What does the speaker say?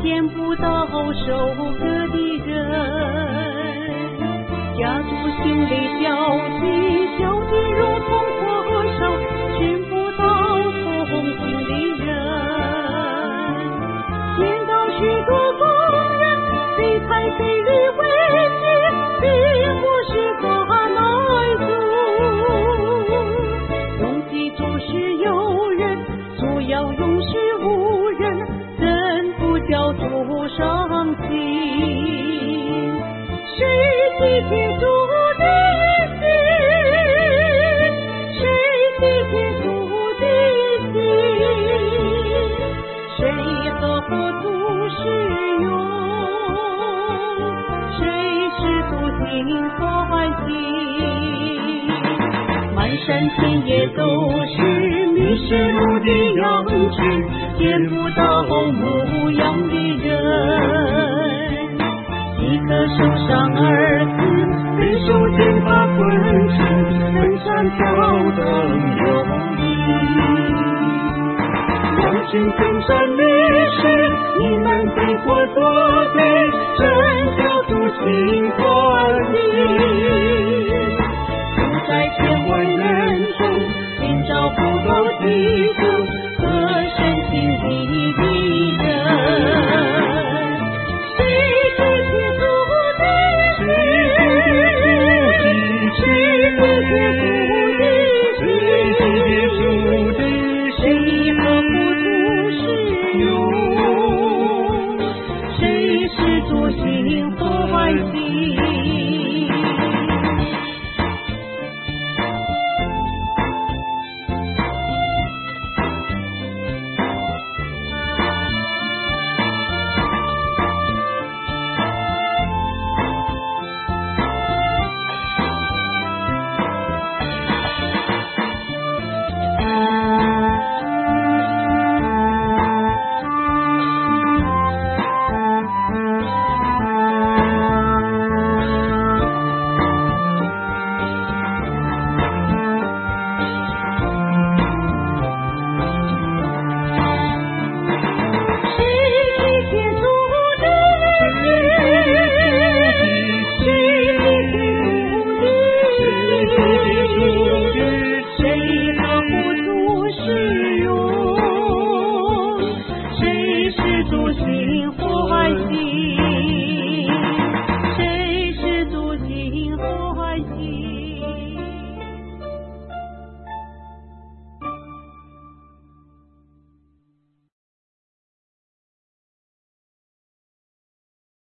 见不到收割的人，家族心里焦急，焦急如同火烧，寻不到同心的人。见到许多工人被财被驴为己，并不是他来做，用记住是有人，主要用是无人，怎不叫主伤心？谁记天主的心？谁记天主的心？谁和主使用？谁是主心欢喜？满山遍野都是迷失路的羊群，见不到牧羊的人。一个受伤儿子被手牵把捆绳，登山挑灯有你。羊群登山历史，你们被迫作对，真叫主心欢喜。住在千万人中，寻找不够基督和神心意的人。谁记天主的心？谁记天主的心？谁和主使用？谁是主心欢喜？谁是主心欢喜？